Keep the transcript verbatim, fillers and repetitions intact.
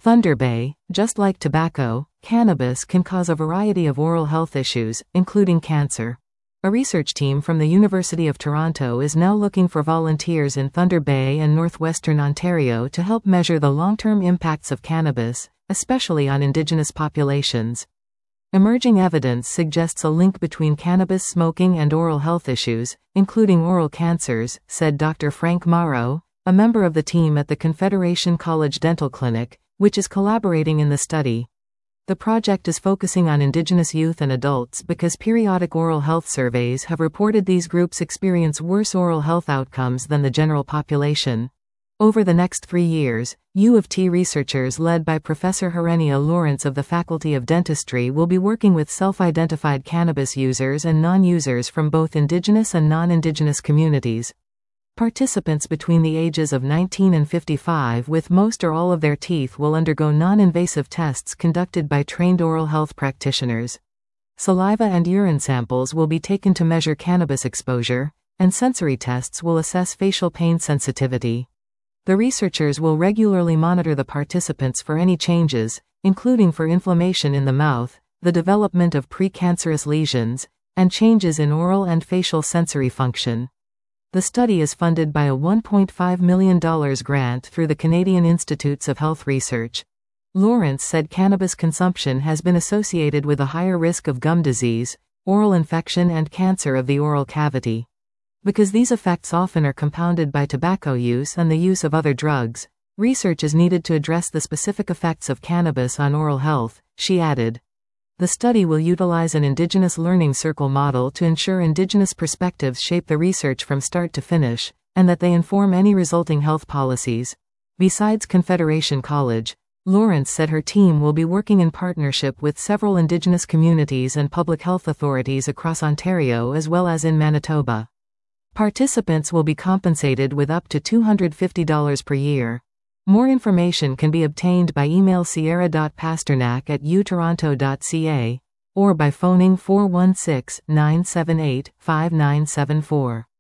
Thunder Bay, just like tobacco, cannabis can cause a variety of oral health issues, including cancer. A research team from the University of Toronto is now looking for volunteers in Thunder Bay and northwestern Ontario to help measure the long-term impacts of cannabis, especially on Indigenous populations. Emerging evidence suggests a link between cannabis smoking and oral health issues, including oral cancers, said Doctor Frank Morrow, a member of the team at the Confederation College Dental Clinic, which is collaborating in the study. The project is focusing on Indigenous youth and adults because periodic oral health surveys have reported these groups experience worse oral health outcomes than the general population. Over the next three years, U of T researchers led by Professor Herenia Lawrence of the Faculty of Dentistry will be working with self-identified cannabis users and non-users from both Indigenous and non-Indigenous communities. Participants between the ages of nineteen and fifty-five with most or all of their teeth will undergo non-invasive tests conducted by trained oral health practitioners. Saliva and urine samples will be taken to measure cannabis exposure, and sensory tests will assess facial pain sensitivity. The researchers will regularly monitor the participants for any changes, including for inflammation in the mouth, the development of precancerous lesions, and changes in oral and facial sensory function. The study is funded by a one point five million dollars grant through the Canadian Institutes of Health Research. Lawrence said cannabis consumption has been associated with a higher risk of gum disease, oral infection and cancer of the oral cavity. Because these effects often are compounded by tobacco use and the use of other drugs, research is needed to address the specific effects of cannabis on oral health, she added. The study will utilize an Indigenous Learning Circle model to ensure Indigenous perspectives shape the research from start to finish, and that they inform any resulting health policies. Besides Confederation College, Lawrence said her team will be working in partnership with several Indigenous communities and public health authorities across Ontario as well as in Manitoba. Participants will be compensated with up to two hundred fifty dollars per year. More information can be obtained by email sierra dot pasternak at u toronto dot c a or by phoning four one six, nine seven eight, five nine seven four.